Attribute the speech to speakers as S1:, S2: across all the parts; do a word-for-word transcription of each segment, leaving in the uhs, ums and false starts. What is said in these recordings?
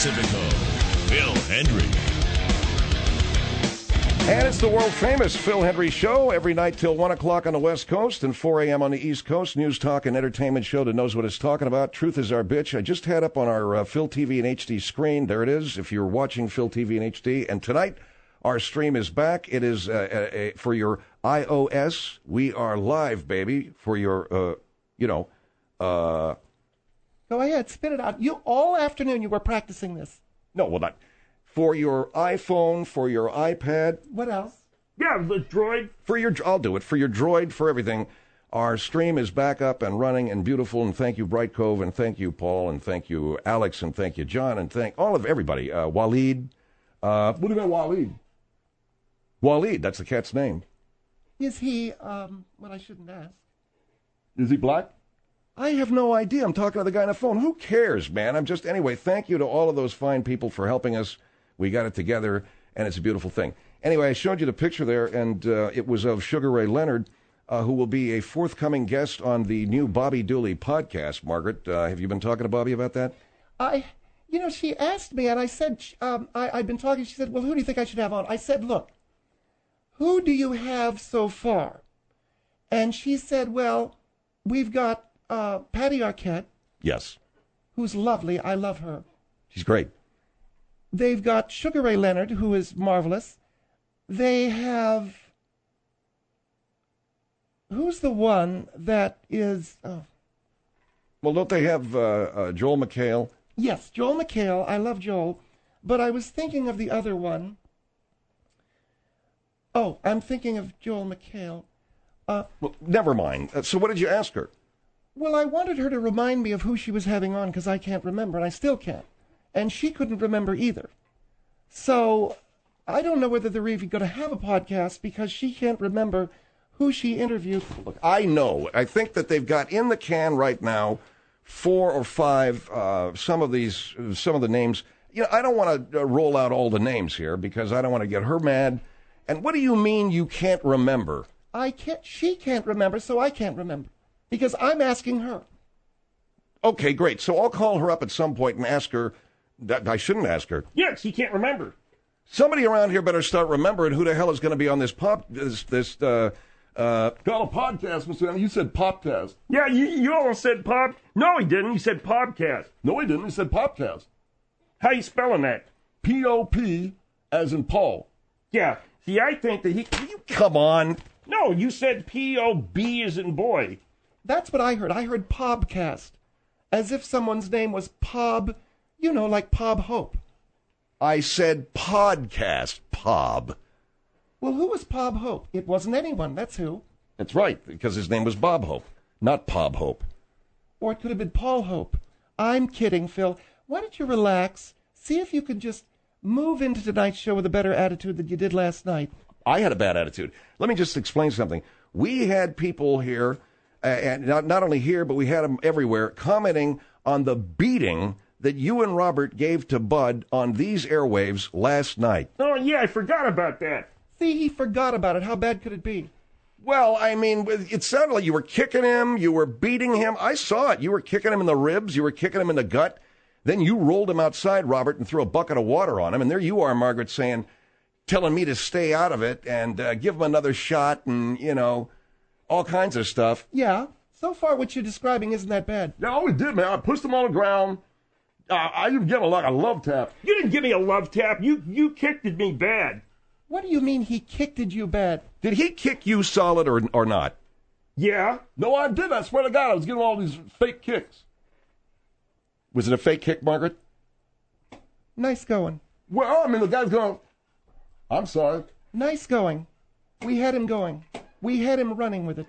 S1: Pacifico, Phil Hendrie.
S2: And it's the world-famous Phil Hendrie Show every night till one o'clock on the West Coast and four a.m. on the East Coast. News, talk, and entertainment show that knows what it's talking about. Truth is our bitch. I just had up on our uh, Phil T V and H D screen. There it is, if you're watching Phil T V and H D. And tonight, our stream is back. It is uh, a, a, for your iOS. We are live, baby, for your, uh, you know... Uh,
S3: Go ahead, spit it out. You all afternoon you were practicing this.
S2: no, well, not... For your iPhone, for your iPad...
S3: What else?
S4: Yeah, the droid.
S2: For your, I'll do it. For your droid, for everything. Our stream is back up and running and beautiful. And thank you, Bright Cove, and thank you, Paul, and thank you, Alex, and thank you, John, and thank all of everybody. Uh, Waleed. Uh, what do you mean, Waleed? Waleed, that's the cat's name.
S3: Is he, um, well, I shouldn't ask.
S2: Is he black? I have no idea. I'm talking to the guy on the phone. Who cares, man? I'm just, anyway, thank you to all of those fine people for helping us. We got it together, and it's a beautiful thing. Anyway, I showed you the picture there, and uh, it was of Sugar Ray Leonard, uh, who will be a forthcoming guest on the new Bobby Dooley podcast. Margaret, uh, have you been talking to Bobby about that?
S3: I, you know, she asked me, and I said, um, I, I've been talking. She said, well, who do you think I should have on? I said, look, who do you have so far? And she said, well, we've got uh, Patty Arquette.
S2: Yes.
S3: Who's lovely. I love her.
S2: She's great.
S3: They've got Sugar Ray Leonard, who is marvelous. They have... Who's the one that is... Oh.
S2: Well, don't they have uh, uh, Joel McHale?
S3: Yes, Joel McHale. I love Joel. But I was thinking of the other one. Oh, I'm thinking of Joel McHale. Uh,
S2: well, never mind. Uh, so what did you ask her?
S3: Well, I wanted her to remind me of who she was having on, because I can't remember, and I still can't. And she couldn't remember either. So I don't know whether they're even going to have a podcast because she can't remember who she interviewed.
S2: Look, I know. I think that they've got in the can right now four or five, uh, some of these, some of the names. You know, I don't want to uh, roll out all the names here because I don't want to get her mad. And what do you mean you can't remember?
S3: I can't. She can't remember, so I can't remember because I'm asking her.
S2: Okay, great. So I'll call her up at some point and ask her. That I shouldn't ask her.
S4: Yes, he can't remember.
S2: Somebody around here better start remembering who the hell is going to be on this pop, this, this, uh, uh...
S5: Got a podcast, Mister Anderson. You said popcast.
S4: Yeah, you, you almost said pop. No, he didn't. He said podcast.
S5: No, he didn't. He said popcast.
S4: How you spelling that?
S5: P O P as in Paul.
S4: Yeah. See, I think that he...
S2: You come on.
S4: No, you said P O B as in boy.
S3: That's what I heard. I heard Pobcast. As if someone's name was Pob... You know, like Pob Hope.
S2: I said podcast, Pob.
S3: Well, who was Pob Hope? It wasn't anyone, that's who.
S2: That's right, because his name was Bob Hope, not Pob Hope.
S3: Or it could have been Paul Hope. I'm kidding, Phil. Why don't you relax? See if you can just move into tonight's show with a better attitude than you did last night.
S2: I had a bad attitude. Let me just explain something. We had people here, uh, and not, not only here, but we had them everywhere, commenting on the beating that you and Robert gave to Bud on these airwaves last night.
S4: Oh, yeah, I forgot about that.
S3: See, he forgot about it. How bad could it be?
S2: Well, I mean, it sounded like you were kicking him, you were beating him. I saw it. You were kicking him in the ribs, you were kicking him in the gut. Then you rolled him outside, Robert, and threw a bucket of water on him. And there you are, Margaret, saying, telling me to stay out of it and uh, give him another shot and, you know, all kinds of stuff.
S3: Yeah, so far what you're describing isn't that bad.
S5: Yeah, all we did, man, I pushed him on the ground. Uh, I even gave him like a love tap.
S4: You didn't give me a love tap. You you kicked at me bad.
S3: What do you mean he kicked at you bad?
S2: Did he kick you solid or or not?
S4: Yeah.
S5: No, I didn't. I swear to God, I was giving all these fake kicks.
S2: Was it a fake kick, Margaret?
S3: Nice going.
S5: Well, I mean, the guy's going, I'm sorry.
S3: Nice going. We had him going. We had him running with it.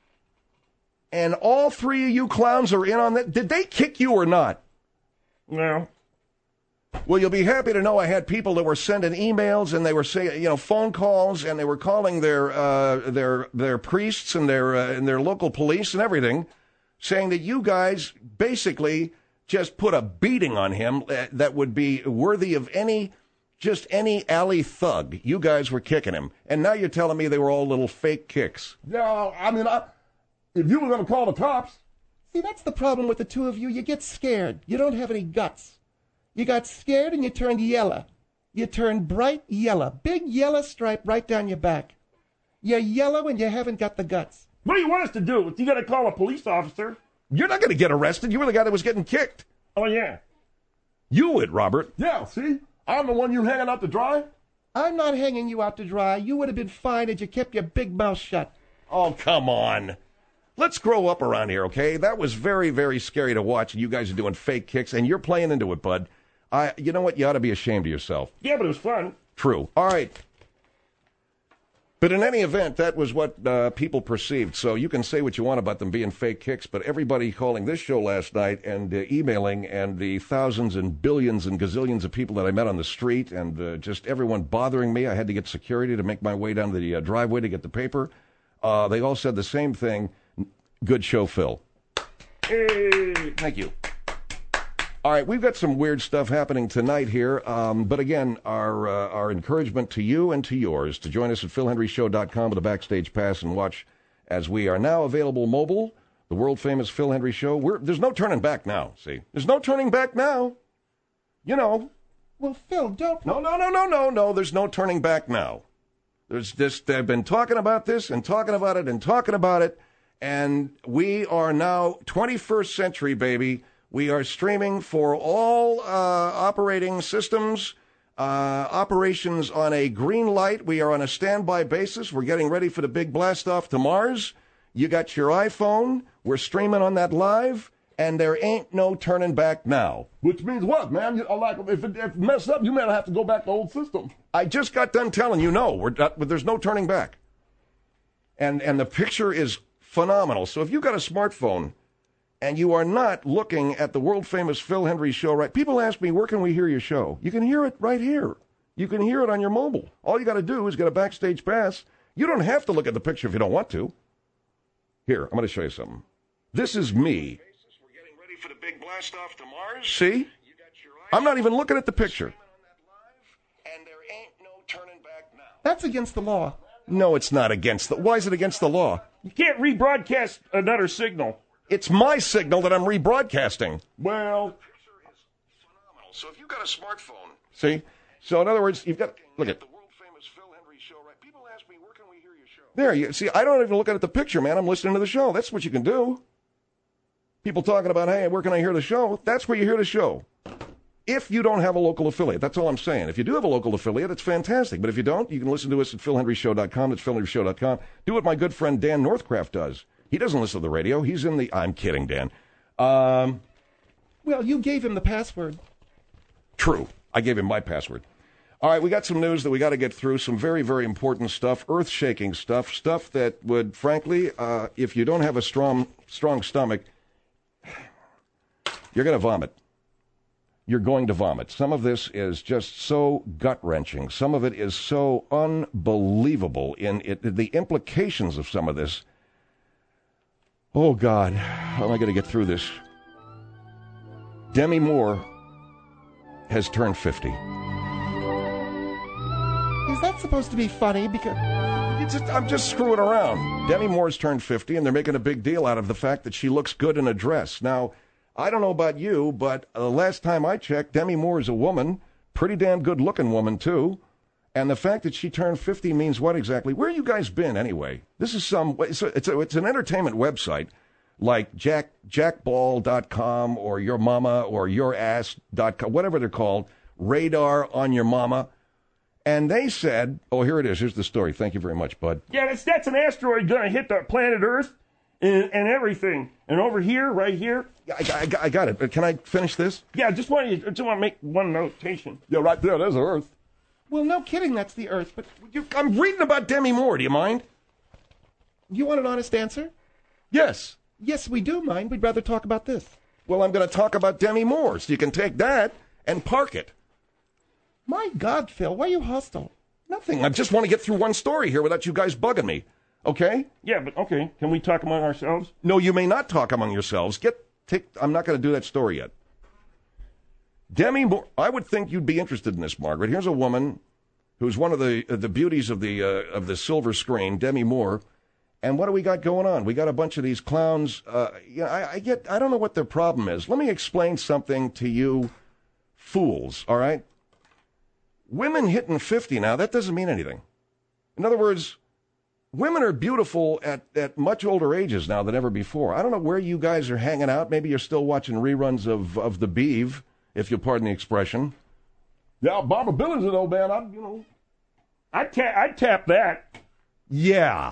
S2: And all three of you clowns are in on that? Did they kick you or not?
S4: No.
S2: Well, you'll be happy to know I had people that were sending emails and they were saying, you know, phone calls, and they were calling their uh, their their priests and their uh, and their local police and everything, saying that you guys basically just put a beating on him that would be worthy of any, just any alley thug. You guys were kicking him, and now you're telling me they were all little fake kicks.
S5: No, I mean, I, if you were going to call the cops.
S3: See, that's the problem with the two of you. You get scared. You don't have any guts. You got scared and you turned yellow. You turned bright yellow. Big yellow stripe right down your back. You're yellow and you haven't got the guts.
S4: What do you want us to do? You got to call a police officer.
S2: You're not going to get arrested. You were the guy that was getting kicked.
S4: Oh, yeah.
S2: You would, Robert.
S5: Yeah, see? I'm the one you hanging out to dry.
S3: I'm not hanging you out to dry. You would have been fine had you kept your big mouth shut.
S2: Oh, come on. Let's grow up around here, okay? That was very, very scary to watch. You guys are doing fake kicks, and you're playing into it, bud. I, you know what? You ought to be ashamed of yourself.
S4: Yeah, but it was fun.
S2: True. All right. But in any event, that was what uh, people perceived. So you can say what you want about them being fake kicks, but everybody calling this show last night and uh, emailing and the thousands and billions and gazillions of people that I met on the street and uh, just everyone bothering me. I had to get security to make my way down the uh, driveway to get the paper. Uh, they all said the same thing. Good show, Phil.
S4: Hey.
S2: Thank you. All right, we've got some weird stuff happening tonight here, um, but again, our uh, our encouragement to you and to yours to join us at phil henry show dot com with a backstage pass and watch as we are now available mobile, the world-famous Phil Hendrie Show. We're, there's no turning back now, see? There's no turning back now. You know.
S3: Well, Phil, don't...
S2: No, no, no, no, no, no, there's no turning back now. There's just, they've been talking about this and talking about it and talking about it, and we are now twenty-first century, baby. We are streaming for all uh, operating systems, uh, operations on a green light. We are on a standby basis. We're getting ready for the big blast off to Mars. You got your iPhone. We're streaming on that live, and there ain't no turning back now.
S5: Which means what, man? You, like, if it, if it messed up, you may have to go back to the old system.
S2: I just got done telling you, no, we're not, there's no turning back. And and the picture is phenomenal. So if you've got a smartphone, and you are not looking at the world-famous Phil Hendrie Show, right? People ask me, where can we hear your show? You can hear it right here. You can hear it on your mobile. All you got to do is get a backstage pass. You don't have to look at the picture if you don't want to. Here, I'm going to show you something. This is me. We're getting ready for the big blast off to Mars. See? I'm not even looking at the picture. And there ain't no turning back now.
S3: That's against the law.
S2: No, it's not against the... Why is it against the law?
S4: You can't rebroadcast another signal.
S2: It's my signal that I'm rebroadcasting.
S5: Well,
S2: so if you've got a smartphone, see? So in other words, you've got look at the world famous Phil Hendrie Show, right? People ask me, where can we hear your show? There, you see, I don't even look at the picture, man. I'm listening to the show. That's what you can do. People talking about, hey, where can I hear the show? That's where you hear the show. If you don't have a local affiliate, that's all I'm saying. If you do have a local affiliate, it's fantastic. But if you don't, you can listen to us at phil henry show dot com. That's phil henry show dot com. Do what my good friend Dan Northcraft does. He doesn't listen to the radio. He's in the... I'm kidding, Dan. Um,
S3: well, you gave him the password.
S2: True. I gave him my password. All right, we got some news that we got to get through. Some very, very important stuff. Earth-shaking stuff. Stuff that would, frankly, uh, if you don't have a strong, strong stomach, you're going to vomit. You're going to vomit. Some of this is just so gut-wrenching. Some of it is so unbelievable in it. The implications of some of this... Oh, God, how am I going to get through this? Demi Moore has turned fifty.
S3: Is that supposed to be funny? Because
S2: it's just, I'm just screwing around. Demi Moore's turned fifty, and they're making a big deal out of the fact that she looks good in a dress. Now, I don't know about you, but the last time I checked, Demi Moore is a woman, pretty damn good-looking woman, too. And the fact that she turned fifty means what exactly? Where have you guys been, anyway? This is some, it's, a, it's, a, it's an entertainment website like jack jackball dot com or your mama or your ass dot com, whatever they're called, Radar on Your Mama. And they said, oh, here it is. Here's the story. Thank you very much, bud.
S4: Yeah, that's, that's an asteroid going to hit the planet Earth and, and everything. And over here, right here.
S2: I, I, I got it. But can I finish this?
S4: Yeah, just want to just want to make one notation.
S5: yeah, right there, there's Earth.
S3: well, no kidding, that's the Earth. But
S2: You, I'm reading about Demi Moore. Do you mind?
S3: you want an honest answer?
S2: Yes.
S3: Yes, we do mind. We'd rather talk about this.
S2: Well, I'm going to talk about Demi Moore, so you can take that and park it.
S3: My God, Phil, why are you hostile?
S2: Nothing. I just want to get through one story here without you guys bugging me. Okay?
S4: Yeah, but okay. Can we talk among ourselves?
S2: No, you may not talk among yourselves. Get take. I'm not going to do that story yet. Demi Moore. I would think you'd be interested in this, Margaret. Here's a woman who's one of the uh, the beauties of the uh, of the silver screen, Demi Moore. And what do we got going on? We got a bunch of these clowns. Uh, you know, I, I get. I don't know what their problem is. Let me explain something to you fools, all right? Women hitting fifty now, that doesn't mean anything. In other words, women are beautiful at, at much older ages now than ever before. I don't know where you guys are hanging out. Maybe you're still watching reruns of, of The Beeve, if you'll pardon the expression.
S5: Yeah, Barbara Billy's an old man. I, you know,
S4: I ta- I tap that.
S2: Yeah.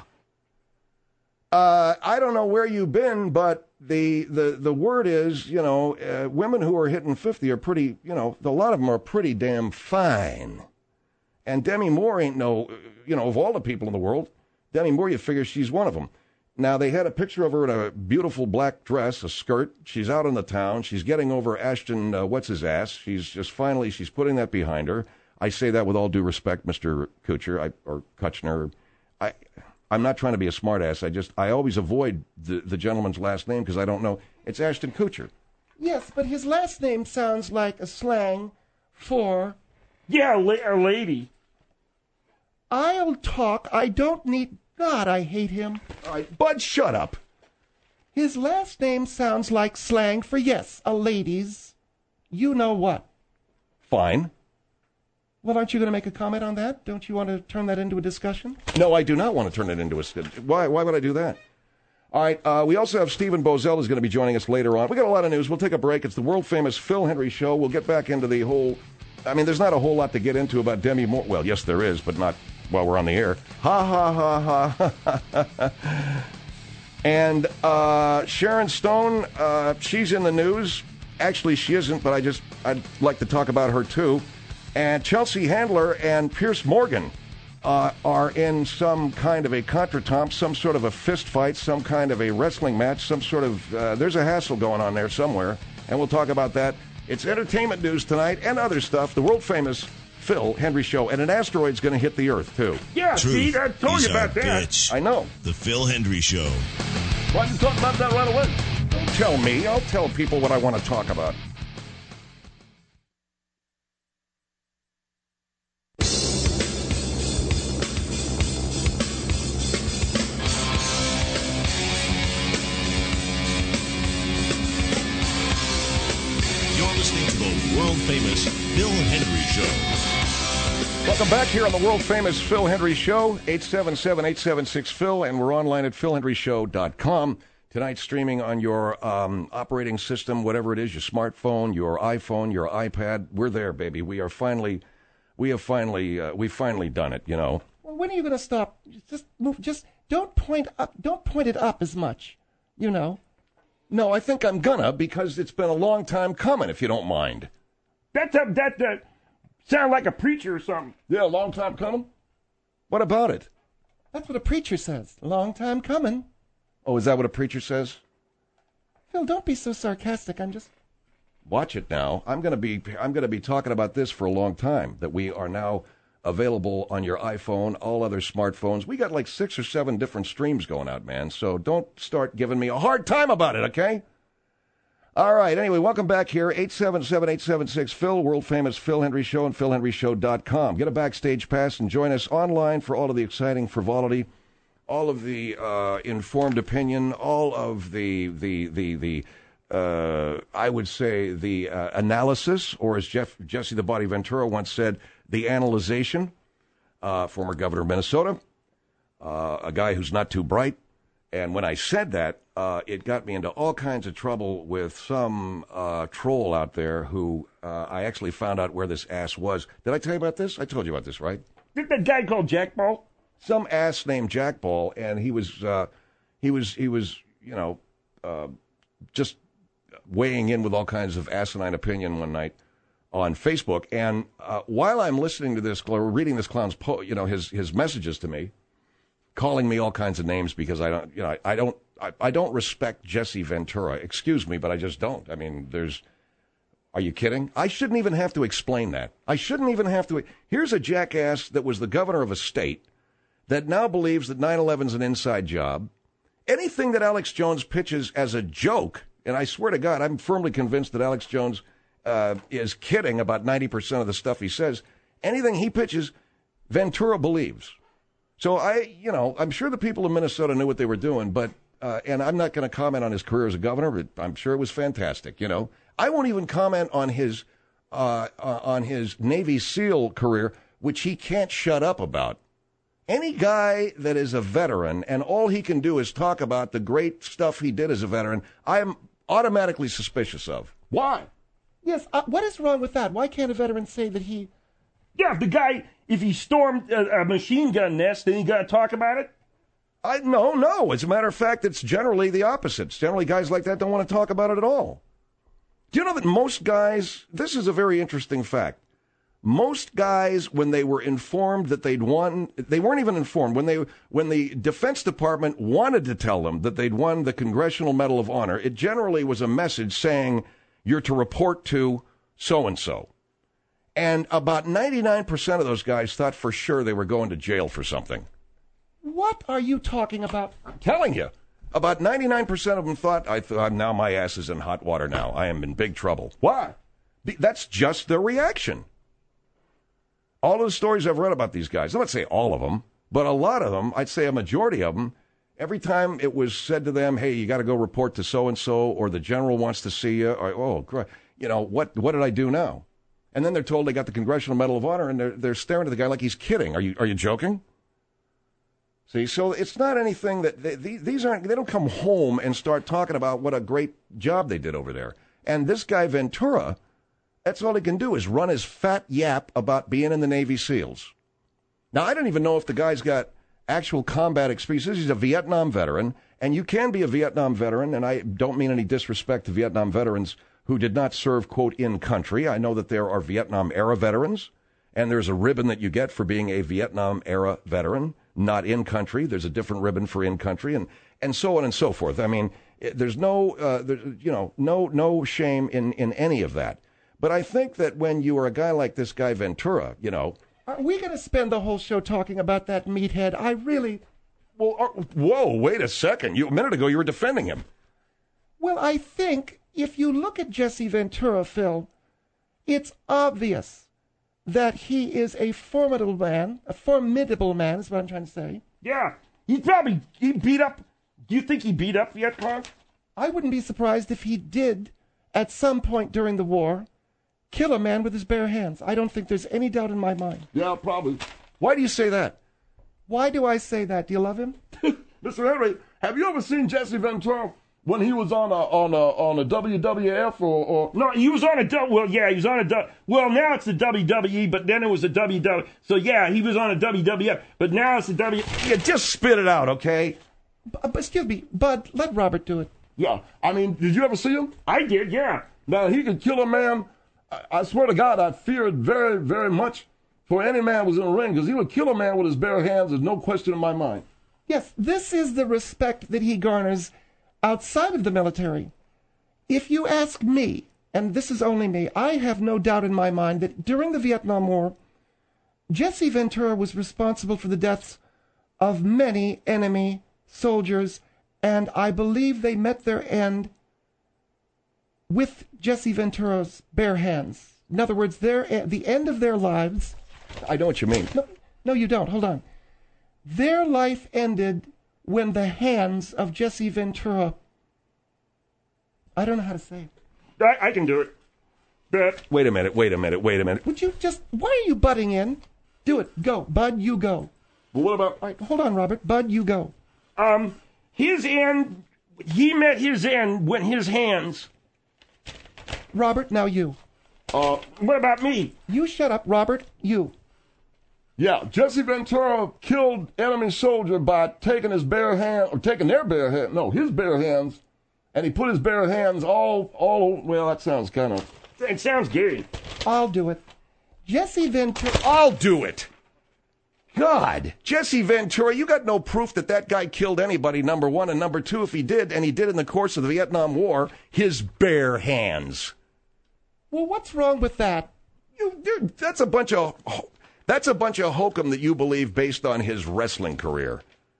S2: Uh, I don't know where you've been, but the, the, the word is, you know, uh, women who are hitting fifty are pretty, you know, a lot of them are pretty damn fine. And Demi Moore ain't no, you know, of all the people in the world, Demi Moore, you figure she's one of them. Now, they had a picture of her in a beautiful black dress, a skirt. She's out in the town. She's getting over Ashton, uh, what's his ass. She's just finally, she's putting that behind her. I say that with all due respect, Mister Kutcher, I, or Kutchner. I, I'm not trying to be a smartass. I just, I always avoid the, the gentleman's last name because I don't know. It's Ashton Kutcher.
S3: Yes, but his last name sounds like a slang for...
S4: Yeah, a, la- a lady.
S3: I'll talk. I don't need... God, I hate him.
S2: All right, Bud, shut up.
S3: His last name sounds like slang for, yes, a lady's. You know what?
S2: Fine.
S3: Well, aren't you going to make a comment on that? Don't you want to turn that into a discussion?
S2: No, I do not want to turn it into a... Why, why would I do that? All right, uh, we also have Stephen Bozell who's going to be joining us later on. We got a lot of news. We'll take a break. It's the world-famous Phil Hendrie Show. We'll get back into the whole... I mean, there's not a whole lot to get into about Demi Moore. Well, yes, there is, but not while we're on the air. Ha, ha, ha, ha. And uh, Sharon Stone, uh, she's in the news. Actually, she isn't, but I just, I'd like to talk about her, too. And Chelsea Handler and Pierce Morgan uh, are in some kind of a contretemps, some sort of a fist fight, some kind of a wrestling match, some sort of, uh, there's a hassle going on there somewhere, and we'll talk about that. It's entertainment news tonight and other stuff, the world-famous Phil Hendrie Show, and an asteroid's going to hit the Earth, too.
S4: Yeah,
S1: Truth
S4: see, I told
S1: is
S4: you about
S1: our
S4: that.
S1: bitch.
S2: I know.
S1: The Phil Hendrie Show.
S5: why don't you talk about that right away?
S2: Don't tell me. I'll tell people what I want to talk about.
S1: World-famous Phil Hendrie Show.
S2: Welcome back here on the world-famous Phil Hendrie Show, eight seven seven, eight seven six, Phil, and we're online at phil hendrie show dot com. Tonight streaming on your um, operating system, whatever it is, your smartphone, your iPhone, your iPad. We're there, baby. We are finally, we have finally, uh, we've finally done it, you know.
S3: Well, when are you going to stop? Just move. Just don't point up. Don't point it up as much. You know.
S2: No, I think I'm gonna because it's been a long time coming, if you don't mind.
S4: That, that, that, that sound like a preacher or something.
S5: Yeah, a long time coming.
S2: What about it?
S3: That's what a preacher says. A long time coming.
S2: Oh, is that what a preacher says?
S3: Phil, don't be so sarcastic. I'm just...
S2: Watch it now. I'm gonna be I'm gonna be talking about this for a long time. That we are now available on your iPhone, all other smartphones. We got like six or seven different streams going out, man. So don't start giving me a hard time about it, okay? All right. Anyway, welcome back here. eight seven seven, eight seven six, Phil, world-famous Phil Hendrie Show and phil hendrie show dot com. Get a backstage pass and join us online for all of the exciting frivolity, all of the uh, informed opinion, all of the, the, the, the uh, I would say, the uh, analysis, or as Jeff Jesse the Body Ventura once said, the analyzation. Uh, former governor of Minnesota, uh, a guy who's not too bright. And when I said that, uh, it got me into all kinds of trouble with some uh, troll out there who uh, I actually found out where this ass was. Did I tell you about this? I told you about this, right?
S4: Did that guy called Jack Ball?
S2: Some ass named Jack Ball, and he was, uh, he was, he was, you know, uh, just weighing in with all kinds of asinine opinion one night on Facebook. And uh, while I'm listening to this, or reading this clown's, po- you know, his his messages to me, calling me all kinds of names because I don't, you know, I, I don't, I, I don't respect Jesse Ventura. Excuse me, but I just don't. I mean, there's, are you kidding? I shouldn't even have to explain that. I shouldn't even have to. Here's a jackass that was the governor of a state that now believes that nine eleven's an inside job. Anything that Alex Jones pitches as a joke, and I swear to God, I'm firmly convinced that Alex Jones uh, is kidding about ninety percent of the stuff he says. Anything he pitches, Ventura believes. So I, you know, I'm sure the people of Minnesota knew what they were doing, but, uh, and I'm not going to comment on his career as a governor, but I'm sure it was fantastic, you know. I won't even comment on his uh, uh, on his Navy SEAL career, which he can't shut up about. Any guy that is a veteran and all he can do is talk about the great stuff he did as a veteran, I am automatically suspicious of.
S5: Why?
S3: Yes, uh, what is wrong with that? Why can't a veteran say that he...
S4: Yeah, if the guy, if he stormed a, a machine gun nest, then you got to talk about it?
S2: I No, no. As a matter of fact, it's generally the opposite. Generally, guys like that don't want to talk about it at all. Do you know that most guys, this is a very interesting fact, most guys, when they were informed that they'd won, they weren't even informed. When they, when the Defense Department wanted to tell them that they'd won the Congressional Medal of Honor, it generally was a message saying, you're to report to so-and-so. And about ninety-nine percent of those guys thought for sure they were going to jail for something.
S3: What are you talking about?
S2: I'm telling you. About ninety-nine percent of them thought, I thought, now my ass is in hot water now. I am in big trouble.
S5: Why?
S2: Be- That's just their reaction. All of the stories I've read about these guys, I'm not saying all of them, but a lot of them, I'd say a majority of them, every time it was said to them, hey, you got to go report to so-and-so, or the general wants to see you, or, oh, you know, what what did I do now? And then they're told they got the Congressional Medal of Honor, and they're, they're staring at the guy like he's kidding. Are you are you joking? See, so it's not anything that, they, these aren't, they don't come home and start talking about what a great job they did over there. And this guy, Ventura, that's all he can do is run his fat yap about being in the Navy SEALs. Now, I don't even know if the guy's got actual combat experience. He's a Vietnam veteran, and you can be a Vietnam veteran, and I don't mean any disrespect to Vietnam veterans who did not serve, quote, in country. I know that there are Vietnam-era veterans, and there's a ribbon that you get for being a Vietnam-era veteran, not in country. There's a different ribbon for in country, and, and so on and so forth. I mean, there's no, uh, there, you know, no no shame in, in any of that. But I think that when you are a guy like this guy Ventura, you know...
S3: Are we going to spend the whole show talking about that meathead? I really...
S2: Well, uh, whoa, wait a second. You, a minute ago, you were defending him.
S3: Well, I think if you look at Jesse Ventura, Phil, it's obvious that he is a formidable man, a formidable man is what I'm trying to say.
S4: Yeah, he probably, he beat up, do you think he beat up Vietcong?
S3: I wouldn't be surprised if he did, at some point during the war, kill a man with his bare hands. I don't think there's any doubt in my mind.
S5: Yeah, probably.
S2: Why do you say that?
S3: Why do I say that? Do you love him?
S5: Mister Henry, have you ever seen Jesse Ventura when he was on a on a on a W W F or, or
S4: No, he was on a du- well, yeah, he was on a du- well, now it's the W W E, but then it was a W W. So yeah, he was on a W W F, but now it's the W.
S2: Yeah, just spit it out, okay?
S3: B- but excuse me, Bud, let Robert do it.
S5: yeah? I mean, did you ever see him?
S4: I did, yeah.
S5: Now he could kill a man. I, I swear to God, I feared very very much for any man who was in the ring because he would kill a man with his bare hands. There's no question in my mind.
S3: Yes, this is the respect that he garners outside of the military. If you ask me, and this is only me, I have no doubt in my mind that during the Vietnam War, Jesse Ventura was responsible for the deaths of many enemy soldiers, and I believe they met their end with Jesse Ventura's bare hands. In other words, their, the end of their lives...
S2: I know what you mean.
S3: No, no, you don't. Hold on. Their life ended when the hands of Jesse Ventura... I don't know how to say it.
S4: I, I can do it. But
S2: Wait a minute, wait a minute, wait a minute.
S3: Would you just... Why are you butting in? Do it. Go. Bud, you go.
S5: But what about?
S3: All right, hold on, Robert. Bud, you go.
S4: um, his end, he met his end when his hands.
S3: Robert, now you.
S5: Uh,
S4: What about me?
S3: You shut up, Robert. You.
S5: yeah, Jesse Ventura killed enemy soldier by taking his bare hand or taking their bare hand. No, his bare hands, and he put his bare hands all all. Well, that sounds kind of.
S4: It sounds gay.
S3: I'll do it. Jesse Ventura...
S2: I'll do it. God, Jesse Ventura, you got no proof that that guy killed anybody, number one. And number two, if he did, and he did in the course of the Vietnam War, his bare hands.
S3: Well, what's wrong with that?
S2: You, dude, that's a bunch of that's a bunch of hokum that you believe based on his wrestling career.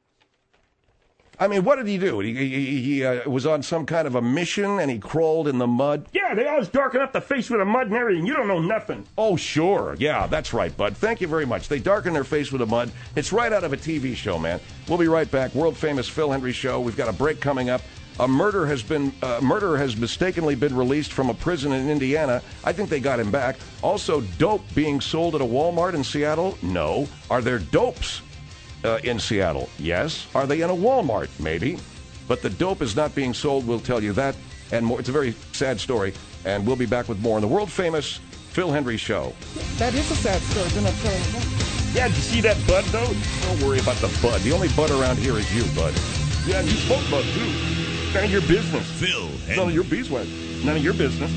S2: I mean, what did he do? He, he, he uh, was on some kind of a mission, and he crawled in the mud.
S4: Yeah, they always darken up the face with the mud and everything. You don't know nothing.
S2: Oh, sure. Yeah, that's right, Bud. Thank you very much. They darken their face with the mud. It's right out of a T V show, man. We'll be right back. World famous Phil Hendry Show. We've got a break coming up. A murder has been uh, murderer has mistakenly been released from a prison in Indiana. I think they got him back. Also, dope being sold at a Walmart in Seattle? No. Are there dopes uh, in Seattle? Yes. Are they in a Walmart? Maybe. But the dope is not being sold. We'll tell you that and more. It's a very sad story, and we'll be back with more on the world-famous Phil Hendrie Show.
S3: That is a sad story, then I'm telling you that.
S4: Yeah, did you see that bud, though?
S2: Don't worry about the bud. The only bud around here is you, bud.
S4: Yeah, you smoke bud, too. None of your business.
S1: Phil Hendrie.
S4: None of your beeswax. None of your business.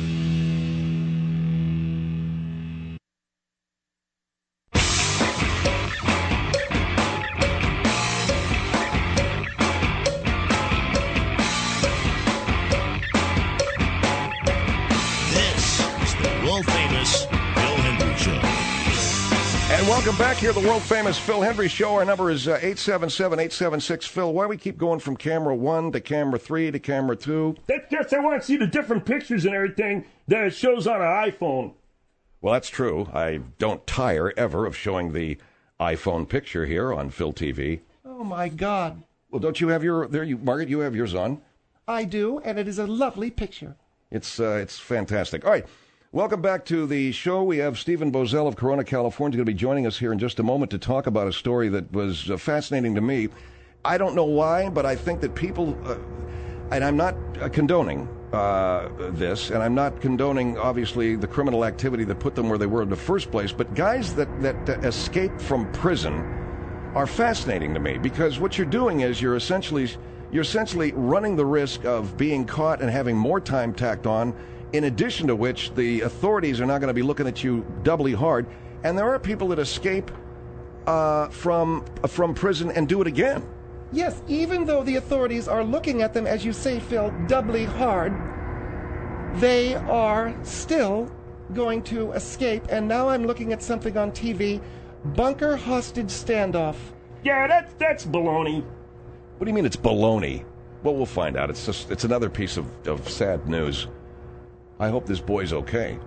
S1: This is the world-famous Phil Hendrie Show.
S2: And welcome back here to the world-famous Phil Hendrie Show. Our number is uh, eight seven seven, eight seven six, Phil. Why do we keep going from camera one to camera three to camera two?
S4: That's just, I want to see the different pictures and everything that it shows on an iPhone.
S2: Well, that's true. I don't tire ever of showing the iPhone picture here on Phil T V.
S3: Oh, my God.
S2: Well, don't you have your, there you, Margaret, you have yours on?
S3: I do, and it is a lovely picture.
S2: It's, uh, it's fantastic. All right. Welcome back to the show. We have Stephen Bozell of Corona, California, going to be joining us here in just a moment to talk about a story that was uh, fascinating to me. I don't know why, but I think that people, uh, and I'm not uh, condoning uh, this, and I'm not condoning, obviously, the criminal activity that put them where they were in the first place, but guys that, that uh, escape from prison are fascinating to me, because what you're doing is you're essentially, you're essentially running the risk of being caught and having more time tacked on, in addition to which the authorities are not going to be looking at you doubly hard. And there are people that escape uh, from uh, from prison and do it again.
S3: Yes, even though the authorities are looking at them, as you say, Phil, doubly hard, they are still going to escape. And now I'm looking at something on T V, bunker hostage standoff.
S4: Yeah, that's, that's baloney.
S2: What do you mean it's baloney? Well, we'll find out. It's just it's another piece of, of sad news. I hope this boy's okay.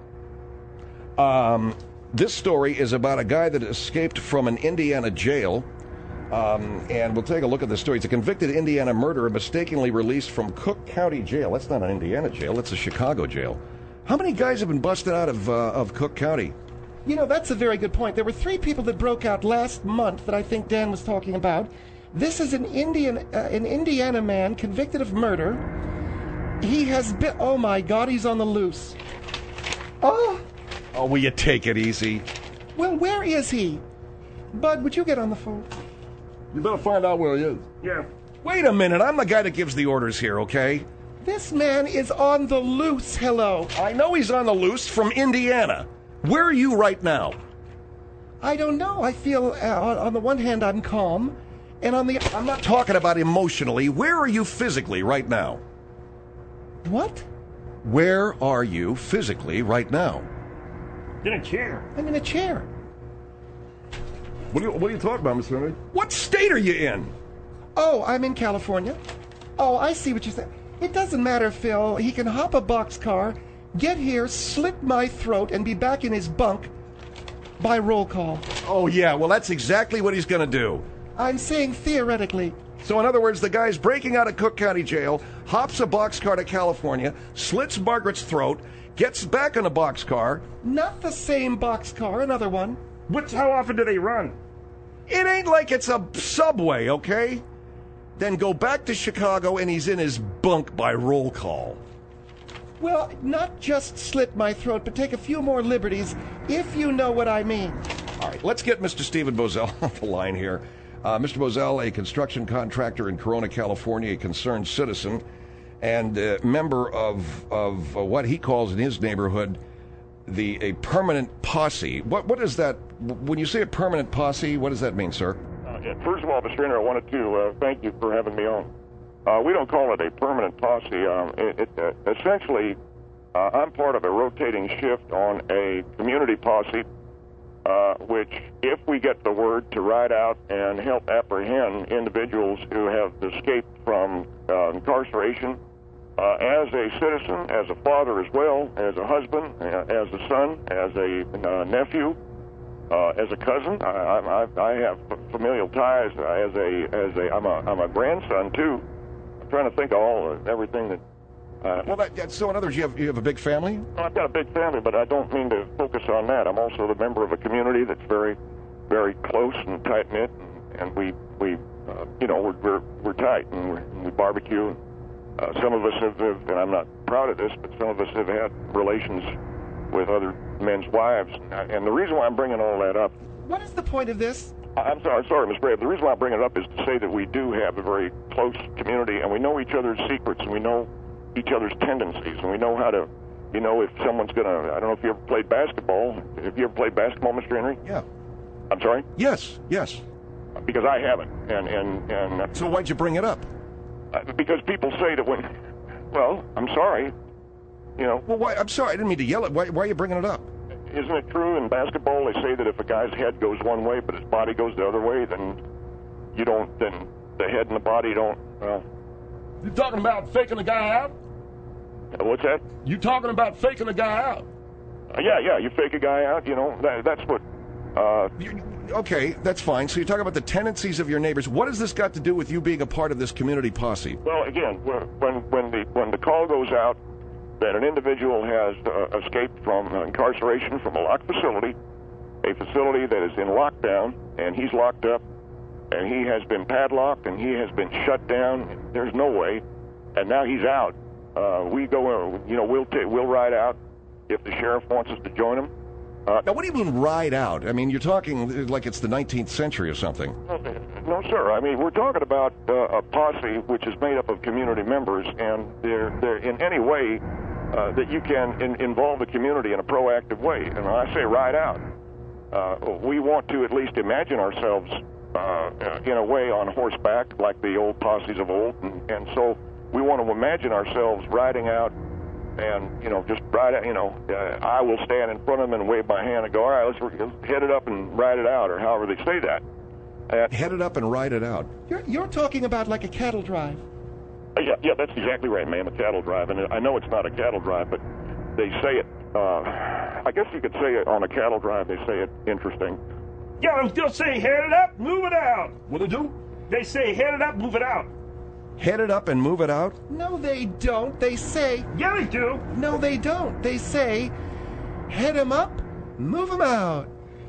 S2: Um, this story is about a guy that escaped from an Indiana jail. Um, and we'll take a look at the story. It's a convicted Indiana murderer mistakenly released from Cook County Jail. That's not an Indiana jail. That's a Chicago jail. How many guys have been busted out of, uh, of Cook County?
S3: You know, that's a very good point. There were three people that broke out last month that I think Dan was talking about. This is an Indian, uh, an Indiana man convicted of murder. He has been, oh my God, he's on the loose. Oh!
S2: Oh, will you take it easy?
S3: Well, where is he? Bud, would you get on the phone?
S5: You better find out where he is.
S4: Yeah.
S2: Wait a minute, I'm the guy that gives the orders here, okay?
S3: This man is on the loose, hello.
S2: I know he's on the loose from Indiana. Where are you right now?
S3: I don't know. I feel, uh, on, on the one hand, I'm calm, and on the...
S2: I'm not talking about emotionally. Where are you physically right now?
S3: What?
S2: Where are you physically right now?
S4: In a chair.
S3: I'm in a chair.
S5: What are you, what are you talking about, Mister Henry?
S2: What state are you in?
S3: Oh, I'm in California. Oh, I see what you said. It doesn't matter, Phil. He can hop a boxcar, get here, slit my throat, and be back in his bunk by roll call.
S2: Oh, yeah, well, that's exactly what he's going to do.
S3: I'm saying theoretically.
S2: So, in other words, the guy's breaking out of Cook County Jail, hops a boxcar to California, slits Margaret's throat, gets back in a boxcar.
S3: Not the same boxcar, another one.
S4: What's, how often do they run?
S2: It ain't like it's a subway, okay? Then go back to Chicago and he's in his bunk by roll call.
S3: Well, not just slit my throat, but take a few more liberties, if you know what I mean.
S2: All right, let's get Mister Stephen Bozell on the line here. Uh, Mister Bozell, a construction contractor in Corona, California, a concerned citizen, and uh, member of of uh, what he calls in his neighborhood the a permanent posse. What what is that? When you say a permanent posse, what does that mean, sir?
S6: Uh, yeah, first of all, Mister Henry, I wanted to uh, thank you for having me on. Uh, we don't call it a permanent posse. Um, it, it uh, essentially, uh, I'm part of a rotating shift on a community posse. Uh, which, if we get the word to ride out and help apprehend individuals who have escaped from uh, incarceration, uh, as a citizen, as a father as well, as a husband, uh, as a son, as a uh, nephew, uh, as a cousin, I, I, I have familial ties. As a, as a, I'm a, I'm a grandson too, trying to think of all uh, everything that. Uh,
S2: Well, that, that, so in other words, you have you have a big family.
S6: I've got a big family, but I don't mean to focus on that. I'm also the member of a community that's very, very close and tight knit, and, and we we uh, you know we're we're, we're tight and, we're, and we barbecue. Uh, some of us have, have, and I'm not proud of this, but some of us have had relations with other men's wives, and, I, and the reason why I'm bringing all that up.
S3: What is the point of this?
S6: I'm sorry, sorry, Miss Brave. The reason why I bring it up is to say that we do have a very close community, and we know each other's secrets, and we know each other's tendencies, and we know how to, you know, if someone's gonna. I don't know if you ever played basketball. Have you ever played basketball, Mister Henry?
S2: Yeah.
S6: I'm sorry.
S2: Yes. Yes.
S6: Because I haven't, and and and.
S2: So why'd you bring it up?
S6: Uh, because people say that when, well, I'm sorry, you know.
S2: Well, why? I'm sorry. I didn't mean to yell at. Why, why are you bringing it up?
S6: Isn't it true in basketball they say that if a guy's head goes one way but his body goes the other way, then you don't, then the head and the body don't, well.
S5: You talking about faking a guy out?
S6: Uh, what's that?
S5: You talking about faking a guy out?
S6: Uh, yeah, yeah, you fake a guy out, you know, that, that's what, uh.
S2: You, okay, that's fine. So you're talking about the tendencies of your neighbors. What has this got to do with you being a part of this community posse?
S6: Well, again, when, when, the, when the call goes out that an individual has uh, escaped from uh, incarceration from a locked facility, a facility that is in lockdown, and he's locked up, and he has been padlocked, and he has been shut down, there's no way, and now he's out. Uh, we go, uh, you know, we'll ta- we'll ride out if the sheriff wants us to join him. Uh,
S2: Now, what do you mean ride out? I mean, you're talking like it's the nineteenth century or something.
S6: No, sir. I mean, we're talking about uh, a posse which is made up of community members, and they're, they're in any way uh, that you can in, involve the community in a proactive way. And when I say ride out, uh, we want to at least imagine ourselves uh, in a way on horseback like the old posses of old, and, and so we want to imagine ourselves riding out and, you know, just ride it, you know, uh, I will stand in front of them and wave my hand and go, all right, let's, let's head it up and ride it out, or however they say that. And,
S2: Head it up and ride it out.
S3: You're, you're talking about like a cattle drive.
S6: uh, yeah, yeah, that's exactly right, ma'am, a cattle drive. And I know it's not a cattle drive, but they say it, uh, I guess you could say it on a cattle drive, they say it interesting.
S4: Yeah, they'll say head it up, move it out.
S5: What do they do?
S4: They say head it up, move it out.
S2: Head it up and move it out?
S3: No, they don't. They say,
S4: Yeah, they do.
S3: no, they don't. They say, head 'em up, move 'em out.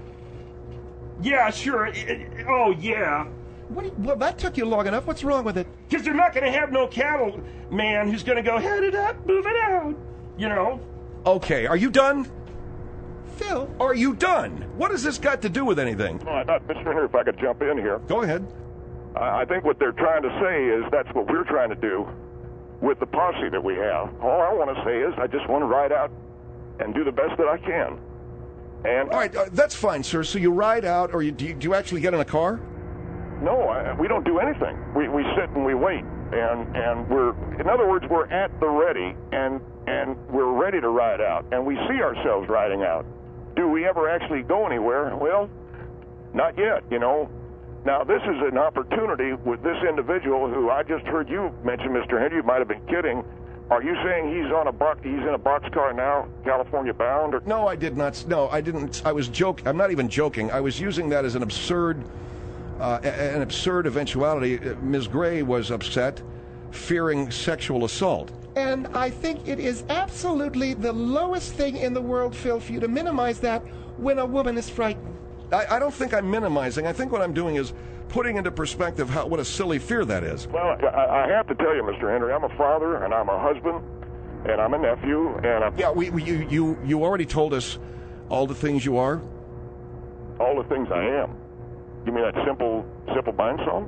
S4: Yeah, sure. It- it- oh, yeah.
S3: What do you, well, that took you long enough. What's wrong with it?
S4: Because they're not going to have no cattle man who's going to go head it up, move it out. You know?
S2: Okay, are you done?
S3: Phil,
S2: Are you done? What has this got to do with anything?
S6: Well, I thought, Mister Henry, if I could jump in here.
S2: Go ahead.
S6: I I think what they're trying to say is that's what we're trying to do with the posse that we have. All I want to say is I just want to ride out and do the best that I can. And
S2: All right, uh, that's fine, sir. So you ride out, or you, do, you, do you actually get in a car?
S6: no, I, we don't do anything. We we sit and we wait, and and we're in other words we're at the ready, and and we're ready to ride out, and we see ourselves riding out. Do we ever actually go anywhere? Well, not yet. You know. Now, this is an opportunity with this individual who I just heard you mention, Mister Henry. You might have been kidding. Are you saying he's on a box? He's in a boxcar now, California bound? Or
S2: No, I did not. No, I didn't. I was joking. I'm not even joking. I was using that as an absurd, uh, a- an absurd eventuality. Uh, Miz Gray was upset, fearing sexual assault.
S3: and I think it is absolutely the lowest thing in the world, Phil, for you to minimize that when a woman is frightened.
S2: I, I don't think I'm minimizing. I think what I'm doing is putting into perspective how what a silly fear that is.
S6: well, I, I have to tell you, Mister Henry, I'm a father and I'm a husband and I'm a nephew and I'm
S2: Yeah, we, we you you you already told us all the things you are.
S6: all the things I am. You mean that simple, simple mind song?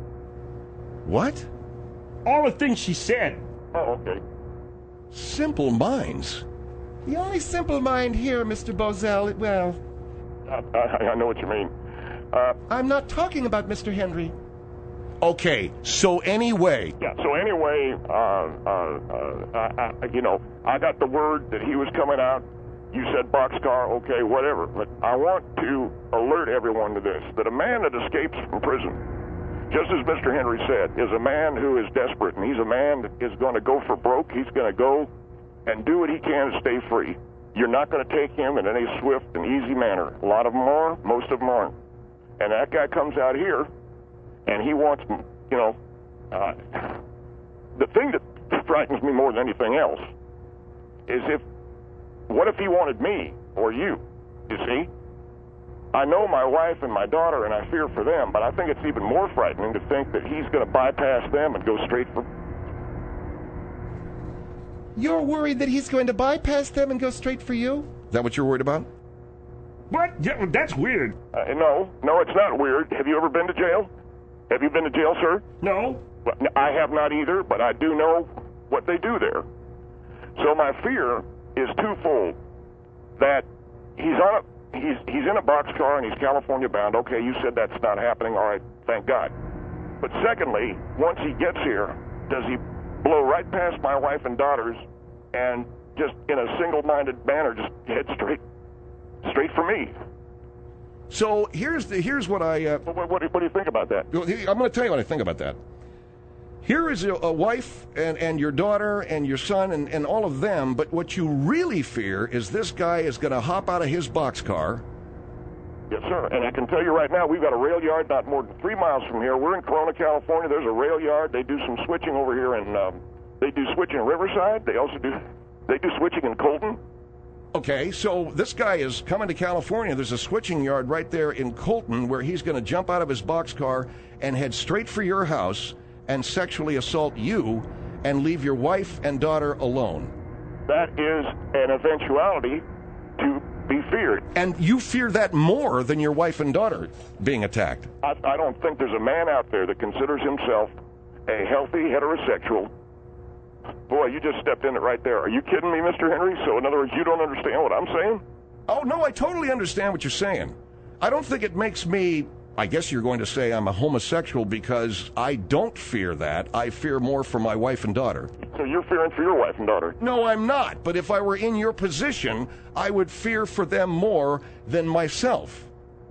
S2: What?
S4: All the things she said.
S6: Oh, okay.
S2: Simple minds.
S3: The only simple mind here, Mister Bozell, well,
S6: I, I, I know what you mean. Uh,
S3: I'm not talking about Mister Henry.
S2: Okay, so anyway,
S6: Yeah. So anyway, uh, uh, uh, I, I, you know, I got the word that he was coming out. You said boxcar, okay, whatever. But I want to alert everyone to this: that a man that escapes from prison, just as Mister Henry said, is a man who is desperate, and he's a man that is going to go for broke. He's going to go and do what he can to stay free. You're not going to take him in any swift and easy manner. A lot of them are, most of them aren't. And that guy comes out here, and he wants, you know, uh, the thing that frightens me more than anything else is if, what if he wanted me or you, you see? I know my wife and my daughter, and I fear for them, but I think it's even more frightening to think that he's going to bypass them and go straight for...
S3: You're worried that he's going to bypass them and go straight for you?
S2: Is that what you're worried about?
S4: What? Yeah, that's weird.
S6: Uh, no, no, it's not weird. Have you ever been to jail? Have you been to jail, sir?
S4: No.
S6: Well, I have not either, but I do know what they do there. So my fear is twofold. That he's on a... He's he's in a boxcar and he's California bound. Okay, you said that's not happening. All right, thank God. But secondly, once he gets here, does he blow right past my wife and daughters and just in a single-minded manner just head straight straight for me?
S2: So here's the here's what I. Uh,
S6: What, what, what, do, what do you think about that?
S2: I'm going to tell you what I think about that. Here is a, a wife and, and your daughter and your son and, and all of them, but what you really fear is this guy is going to hop out of his boxcar.
S6: Yes, sir. And I can tell you right now, we've got a rail yard not more than three miles from here. We're in Corona, California. There's a rail yard. They do some switching over here, and um, they do switching in Riverside. They also do they do switching in Colton.
S2: Okay, so this guy is coming to California. There's a switching yard right there in Colton where he's going to jump out of his boxcar and head straight for your house and sexually assault you and leave your wife and daughter alone.
S6: That is an eventuality to be feared.
S2: And you fear that more than your wife and daughter being attacked.
S6: I, I don't think there's a man out there that considers himself a healthy heterosexual. Boy, you just stepped in it right there. Are you kidding me, Mister Henry? So, in other words, you don't understand what I'm saying?
S2: Oh, no, I totally understand what you're saying. I don't think it makes me... I guess you're going to say I'm a homosexual because I don't fear that. I fear more for my wife and daughter.
S6: So you're fearing for your wife and daughter?
S2: No, I'm not. But if I were in your position, I would fear for them more than myself.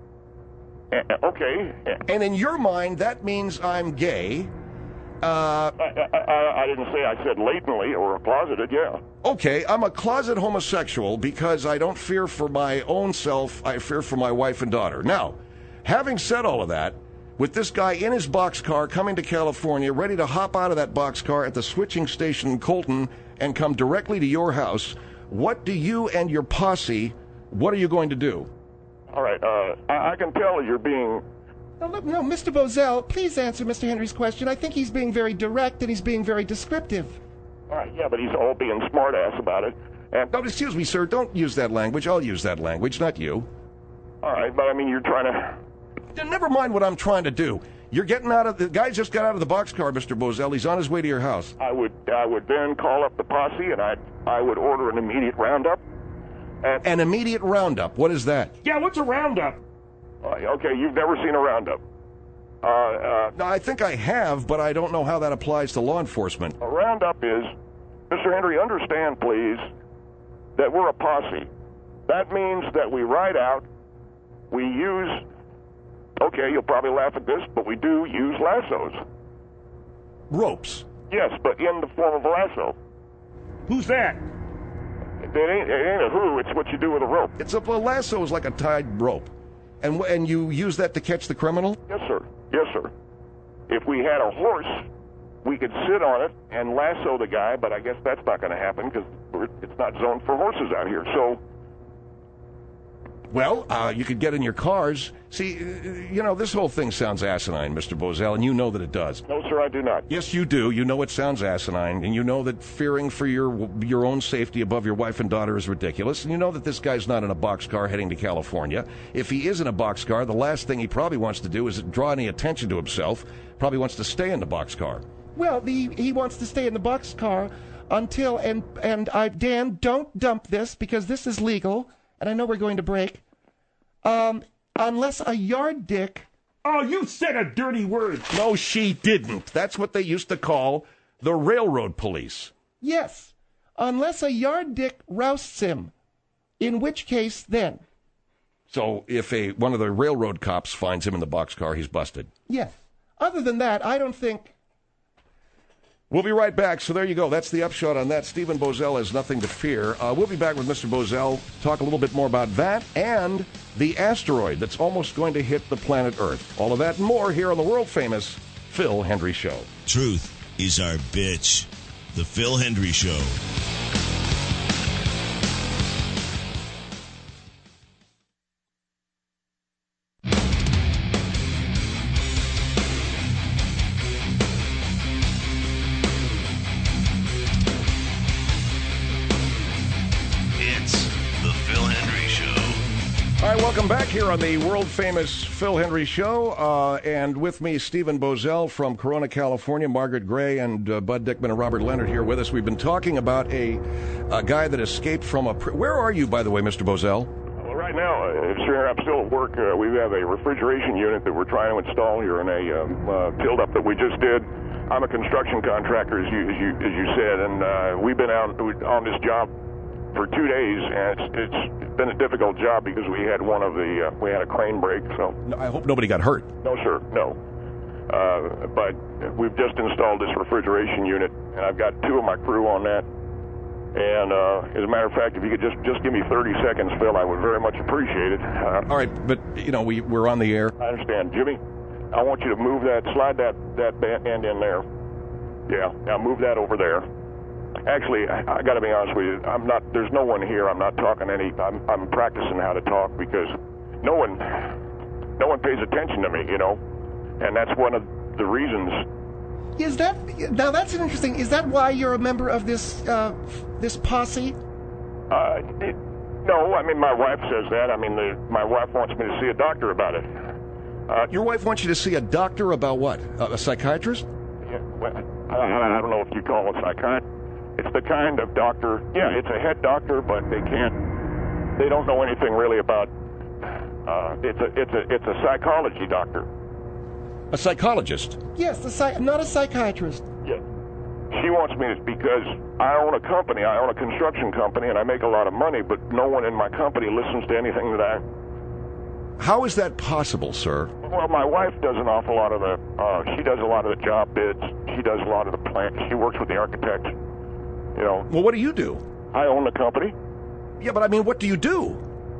S6: Uh, okay.
S2: And in your mind, that means I'm gay. Uh,
S6: I, I, I didn't say I said latently or closeted, yeah.
S2: Okay, I'm a closet homosexual because I don't fear for my own self. I fear for my wife and daughter. Now, having said all of that, with this guy in his boxcar coming to California, ready to hop out of that boxcar at the switching station in Colton and come directly to your house, what do you and your posse, what are you going to do?
S6: All right, uh, I, I can tell you're being...
S3: No, look, no, Mister Bozell, please answer Mister Henry's question. I think he's being very direct and he's being very descriptive.
S6: All right, yeah, but he's all being smart-ass about it. And...
S2: No, excuse me, sir, don't use that language. I'll use that language, not you.
S6: All right, but I mean, you're trying to...
S2: Never mind what I'm trying to do. You're getting out of the guy just got out of the boxcar, Mister Bozell. He's on his way to your house.
S6: I would I would then call up the posse and I I would order an immediate roundup. And,
S2: An immediate roundup. What is that?
S4: Yeah, what's a roundup?
S6: uh, okay, you've never seen a roundup. Uh, uh,
S2: No, I think I have, but I don't know how that applies to law enforcement.
S6: a roundup is, Mister Henry, understand please that we're a posse. That means that we ride out, we use. Okay, you'll probably laugh at this, but we do use lassos.
S2: Ropes.
S6: Yes, but in the form of a lasso.
S4: Who's that?
S6: It ain't, it ain't a who, it's what you do with a rope.
S2: It's a, a lasso is like a tied rope, and and you use that to catch the criminal.
S6: Yes, sir. Yes, sir. If we had a horse, we could sit on it and lasso the guy, but I guess that's not going to happen because it's not zoned for horses out here. So,
S2: Well, uh, you could get in your cars. See, uh, you know, this whole thing sounds asinine, Mister Bozell, and you know that it does.
S6: no, sir, I do not.
S2: Yes, you do. You know it sounds asinine, and you know that fearing for your your own safety above your wife and daughter is ridiculous, and you know that this guy's not in a boxcar heading to California. If he is in a boxcar, the last thing he probably wants to do is draw any attention to himself. Probably wants to stay in the boxcar.
S3: Well, the, he wants to stay in the boxcar until, and, and I, Dan, don't dump this because this is legal, and I know we're going to break. Um, unless a yard dick...
S4: Oh, you said a dirty word.
S2: No, she didn't. That's what they used to call the railroad police.
S3: Yes, unless a yard dick rousts him. In which case, then...
S2: So if a one of the railroad cops finds him in the boxcar, he's busted.
S3: Yes. Other than that, I don't think...
S2: We'll be right back. So there you go. That's the upshot on that. Stephen Bozell has nothing to fear. Uh, we'll be back with Mister Bozell, talk a little bit more about that and the asteroid that's almost going to hit the planet Earth. All of that and more here on the world-famous Phil Hendry Show.
S1: Truth is our bitch. The Phil Hendry Show. It's the Phil Hendry Show.
S2: All right, welcome back here on the world-famous Phil Hendry Show. Uh, and with me, Stephen Bozell from Corona, California, Margaret Gray, and uh, Bud Dickman and Robert Leonard here with us. We've been talking about a, a guy that escaped from a... Pr- Where are you, by the way, Mister Bozell?
S6: Well, right now, uh, sir, I'm still at work. Uh, we have a refrigeration unit that we're trying to install here in a um, uh, build-up that we just did. I'm a construction contractor, as you as you, as you said, and uh, we've been out on this job for two days, and it's, it's been a difficult job because we had one of the uh, we had a crane break. So
S2: No, I hope nobody got hurt.
S6: no, sir, no. Uh, but we've just installed this refrigeration unit, and I've got two of my crew on that. And uh, as a matter of fact, if you could just just give me thirty seconds, Phil, I would very much appreciate it. Uh,
S2: All right, but, you know, we, we're on the air.
S6: I understand, Jimmy. I want you to move that, slide that that ba- end in there. Yeah, now move that over there. Actually, I, I got to be honest with you. I'm not. There's no one here. I'm not talking any. I'm I'm practicing how to talk because no one, no one pays attention to me. You know, and that's one of the reasons.
S3: Is that now? That's an interesting. Is that why you're a member of this uh, this posse?
S6: Uh, it, no, I mean my wife says that. I mean the, my wife wants me to see a doctor about it. Uh,
S2: Your wife wants you to see a doctor about what? A, a psychiatrist?
S6: Yeah, well, I, I don't know if you call it psychiatrist. It's the kind of doctor. Yeah, it's a head doctor, but they can't. They don't know anything really about. Uh, it's a it's a it's a psychology doctor.
S2: A psychologist?
S3: Yes, the psych- not a psychiatrist.
S6: Yeah. She wants me to, because I own a company. I own a construction company, and I make a lot of money. But no one in my company listens to anything that I.
S2: How is that possible, sir?
S6: Well, my wife does an awful lot of the. Uh, she does a lot of the job bids. She does a lot of the plans. She works with the architects. You know.
S2: Well, what do you do?
S6: I own the company.
S2: Yeah, but I mean, what do you do?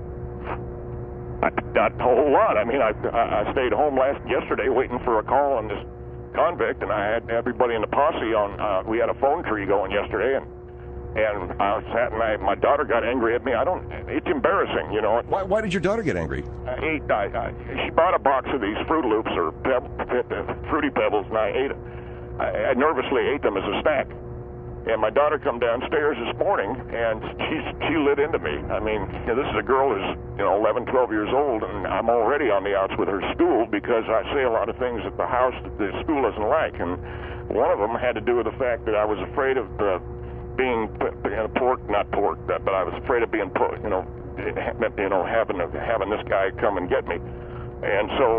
S6: I, not a whole lot. I mean, I, I I stayed home last yesterday waiting for a call on this convict, and I had everybody in the posse on. Uh, we had a phone tree going yesterday, and and I sat and I, my daughter got angry at me. I don't. It's embarrassing, you know.
S2: Why, why did your daughter get angry?
S6: I ate. I, I, she bought a box of these Fruit Loops or peb, peb, Fruity Pebbles, and I ate it. I, I nervously ate them as a snack. And my daughter come downstairs this morning, and she she lit into me. I mean, you know, this is a girl who's you know eleven, twelve years old, and I'm already on the outs with her school because I say a lot of things at the house that the school doesn't like. And one of them had to do with the fact that I was afraid of uh, being you know, pork, not pork, but I was afraid of being put, you know, you know, having having this guy come and get me. And so,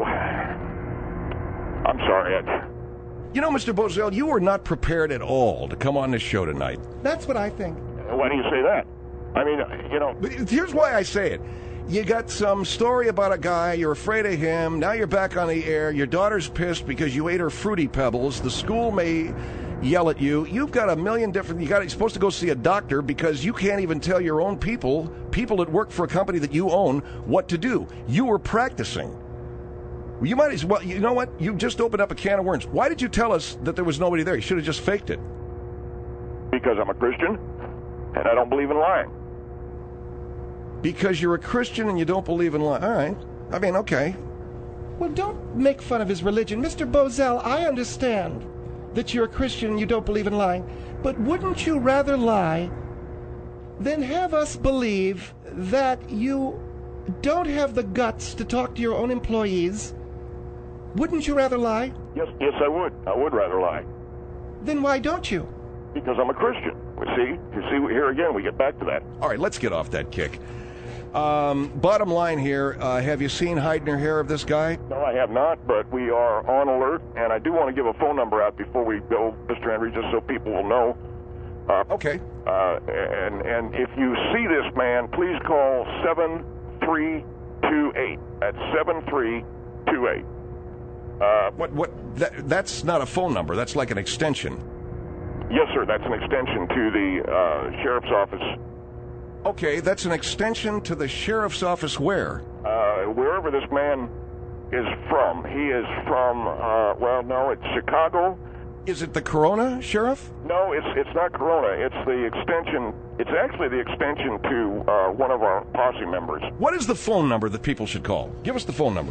S6: I'm sorry. I,
S2: You know, Mister Bozell, you were not prepared at all to come on this show tonight.
S3: That's what I think.
S6: Why do you say that? I mean, you know.
S2: But here's why I say it. You got some story about a guy, you're afraid of him, now you're back on the air, your daughter's pissed because you ate her Fruity Pebbles, the school may yell at you, you've got a million different, you got, you're supposed to go see a doctor because you can't even tell your own people, people that work for a company that you own, what to do. You were practicing. You might as well, you know what? You just opened up a can of worms. Why did you tell us that there was nobody there? You should have just faked it.
S6: Because I'm a Christian, and I don't believe in lying.
S2: Because you're a Christian and you don't believe in lying. All right. I mean, okay.
S3: Well, don't make fun of his religion. Mister Bozell, I understand that you're a Christian and you don't believe in lying, but wouldn't you rather lie than have us believe that you don't have the guts to talk to your own employees? Wouldn't you rather lie?
S6: Yes, yes, I would. I would rather lie.
S3: Then why don't you?
S6: Because I'm a Christian. You see, you see, here again, we get back to that.
S2: All right, let's get off that kick. Um, bottom line here, uh, have you seen hide nor hair of this guy?
S6: No, I have not, but we are on alert, and I do want to give a phone number out before we go, Mister Henry, just so people will know. Uh,
S2: Okay.
S6: Uh, and and if you see this man, please call seven three two eight. That's seven three two eight. Uh,
S2: What? What? That, that's not a phone number. That's like an extension.
S6: yes, sir. That's an extension to the uh, sheriff's office.
S2: Okay, that's an extension to the sheriff's office where?
S6: Uh, wherever this man is from. He is from, uh, well, no, it's Chicago,
S2: Is it the Corona, Sheriff?
S6: No, it's it's not Corona. It's the extension. It's actually the extension to uh, one of our posse members.
S2: What is the phone number that people should call? Give us the phone number.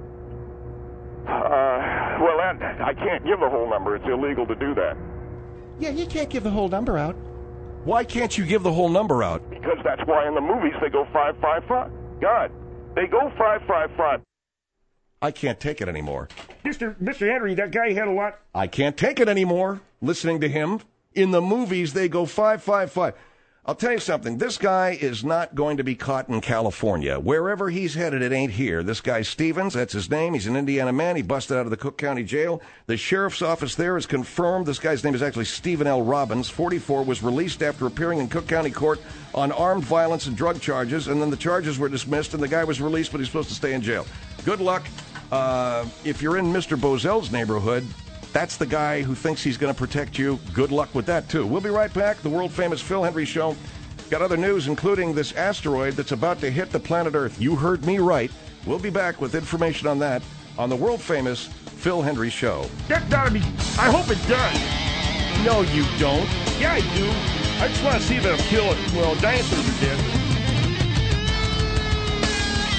S6: Uh, well, that, I can't give the whole number. It's illegal to do that.
S3: Yeah, you can't give the whole number out.
S2: Why can't you give the whole number out?
S6: Because that's why in the movies they go five five five. God, they go five five five.
S2: I can't take it anymore.
S4: Mister Mister Henry, that guy had a lot.
S2: I can't take it anymore listening to him. In the movies, they go five five five. I'll tell you something. This guy is not going to be caught in California. Wherever he's headed, it ain't here. This guy Stevens, that's his name. He's an Indiana man. He busted out of the Cook County Jail. The sheriff's office there has confirmed this guy's name is actually Stephen L. Robbins. forty-four, was released after appearing in Cook County Court on armed violence and drug charges, and then the charges were dismissed, and the guy was released, but he's supposed to stay in jail. Good luck. Uh, if you're in Mister Bozel's neighborhood, that's the guy who thinks he's going to protect you. Good luck with that, too. We'll be right back. The world-famous Phil Hendry Show. Got other news, including this asteroid that's about to hit the planet Earth. You heard me right. We'll be back with information on that on the world-famous Phil Hendry Show.
S4: That gotta be. I hope it does.
S2: No, you don't.
S4: Yeah, I do. I just want to see if it'll kill it. Well, dinosaurs are dead.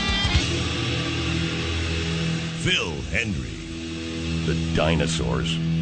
S1: Phil Hendry.
S2: The dinosaurs.